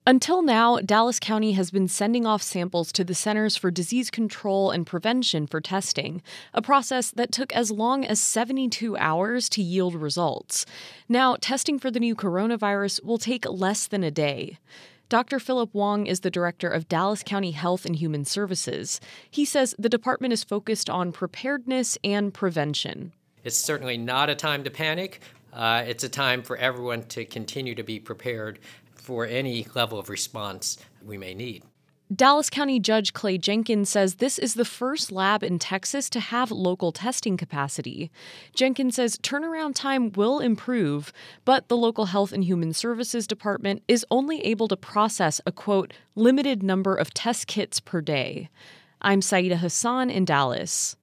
Until now, Dallas County has been sending off samples to the Centers for Disease Control and Prevention for testing, a process that took as long as 72 hours to yield results. Now, testing for the new coronavirus will take less than a day. Dr. Philip Wong is the director of Dallas County Health and Human Services. He says the department is focused on preparedness and prevention. It's certainly not a time to panic. It's a time for everyone to continue to be prepared for any level of response we may need. Dallas County Judge Clay Jenkins says this is the first lab in Texas to have local testing capacity. Jenkins says turnaround time will improve, but the local Health and Human Services Department is only able to process a, quote, limited number of test kits per day. I'm Saida Hassan in Dallas.